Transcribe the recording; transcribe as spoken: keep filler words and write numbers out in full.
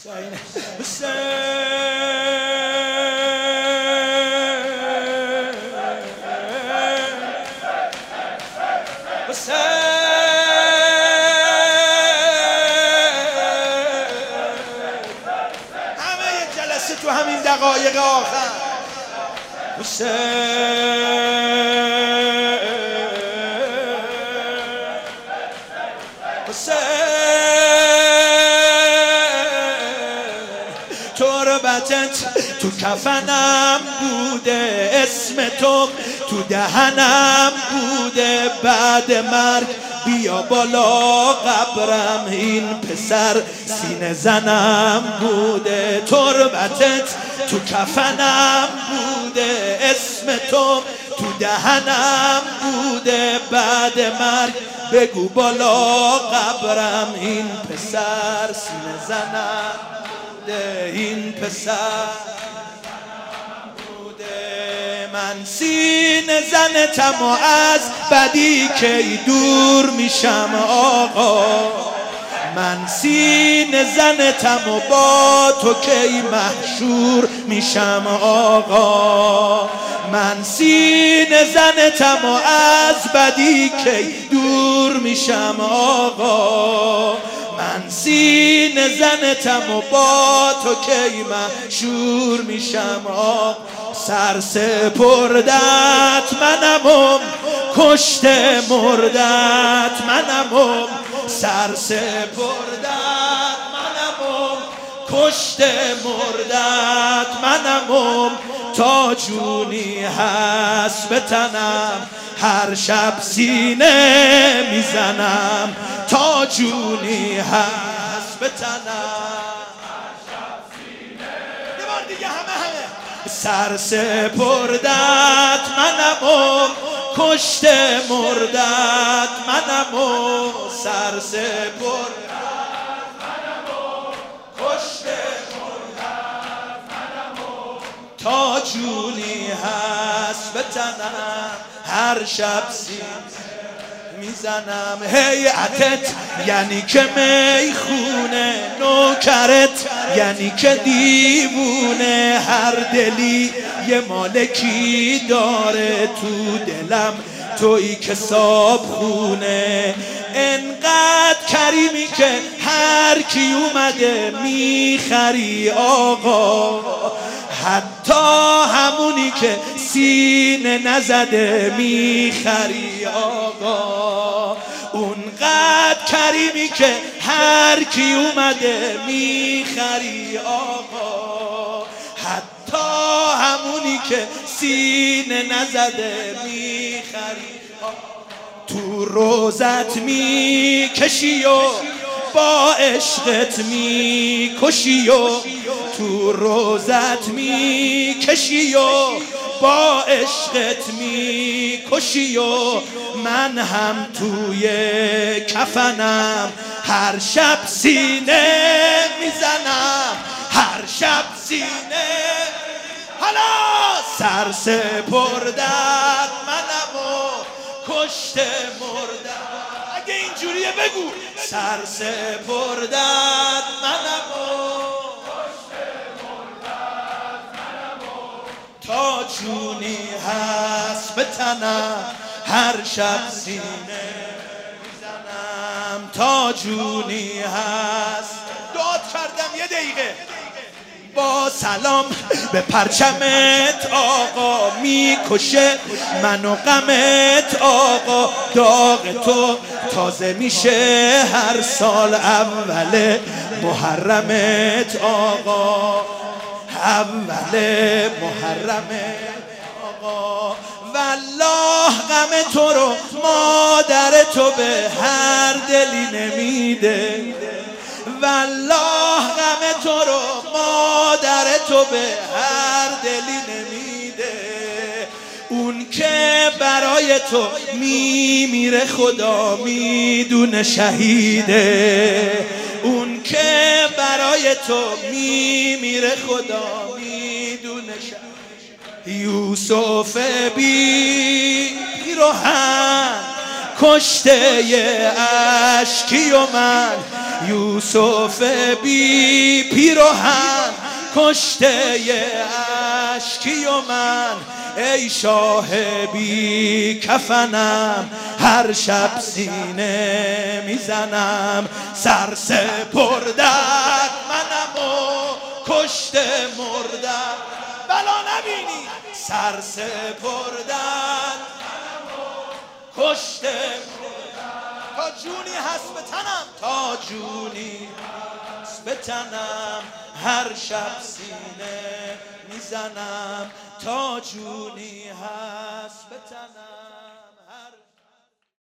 همه جلسه تو همین دقایق آخر تربتت تو کفنم بوده، اسم تو تو دهنم بوده، بعد مرگ بیا بالا قبرم، این پسر سینه زنم بوده. تربتت تو کفنم بوده، اسم تو تو دهنم بوده، بعد مرگ بگو بالا قبرم، این پسر سینه زنم بوده، این پسر بوده. من سینه زنتم و از بدی کی دور میشم آقا، من سینه زنتم و با تو کی محشور میشم آقا، من سینه زنتم و از بدی کی دور میشم آقا، من سینه زنتم و با تو کی محشور میشم آقا. سر سپردت منمم، کشت مردت منمم، سر سپردت منمم، کشت مردت منمم، تا جونی هست به تنم هر شب سینه میزنم، تا جونی هست به تنم هر شب سینه. یه بار دیگه همه همه سر سپردت منمم، کشت مردت منمم، سر سپردت منمم، کشت مردت منمم، تا جونی هست به تنم هر شب سینه میزنم. هیئتت یعنی که میخونه، نوکرت یعنی که دیوونه، هر دلی یه مالکی داره، تو دلم تویی که صابخونه. انقدر کریمی که هر کی اومده میخری آقا، حتی همونی که سینه نزده میخری آقا. اونقدر کریمی که هر کی اومده میخری آقا، حتی همونی که سینه نزده میخری آقا. تو روزت میکشی و با عشقت میکشی و تو روزت میکشی و با عشقت میکشی و من هم توی کفنم هر شب سینه میزنم، هر شب سینه. حالا سر سپردت منم و کشت مردت، اگه اینجوریه بگو سر سپردت منم و کشت مردت منم و تا جونی هست به تنم هر شب سینه میزنم، تا جونی هست. داد کردم یه دقیقه با سلام به پرچمت آقا، میکشه منو غمت آقا، داغ تو تازه میشه هر سال اول محرمت آقا، اول محرمت آقا. والله غم تو رو مادر تو به هر دلی نمیده، والله غم تو رو مادر تو به هر دلی نمیده. اون که برای تو میمیره خدا میدونه شهیده، اون که برای تو میمیره خدا میدونه شهیده. یوسف بی پیراهن کشته اشکی و من یوسف بی پیراهن کشته اشکی و من ای شاه بی کفنم هر شب سینه میزنم سر سپردت منم و کشته مردم بلا نبینی سر سپردت کشته مردم تا جونی هست به تنم تا جونی هست به تنم هر شب سینه میزنم تا جونی هست به تنم